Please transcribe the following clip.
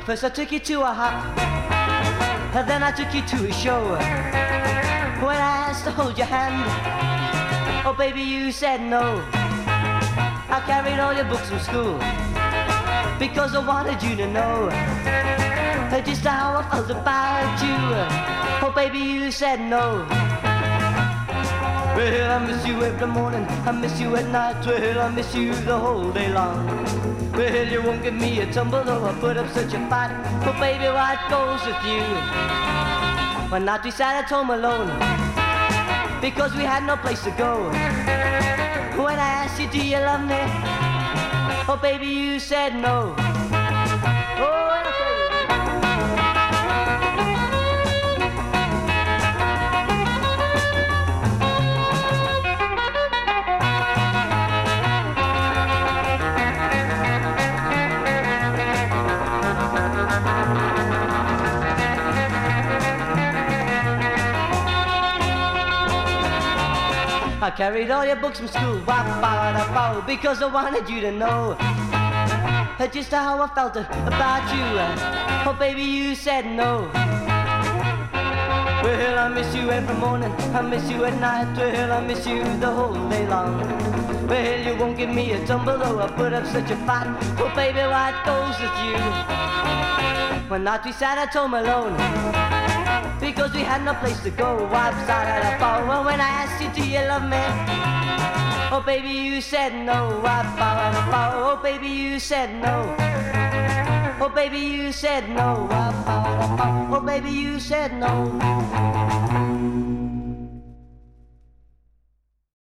First I took you to a hop, and then I took you to a show. When I asked to hold your hand, oh baby, you said no. I carried all your books from school because I wanted you to know just how I felt about you. Oh baby, you said no. Well, I miss you every morning, I miss you at night. Well, I miss you the whole day long. Well, you won't give me a tumble though I put up such a fight. Oh baby, what goes with you? One night we sat at home alone because we had no place to go. When I asked you, do you love me? Oh baby, you said no. Oh, I carried all your books from school, because I wanted you to know just how I felt about you. Oh baby, you said no. Well, I miss you every morning, I miss you at night. Well, I miss you the whole day long. Well, you won't give me a tumble though I put up such a fight. Oh baby, what goes with you? One night we sat at home alone because we had no place to go. Well, when I asked you, do you love me? Oh baby, you said no. Oh baby, you said no. Oh baby, you said no. Oh baby, you said no.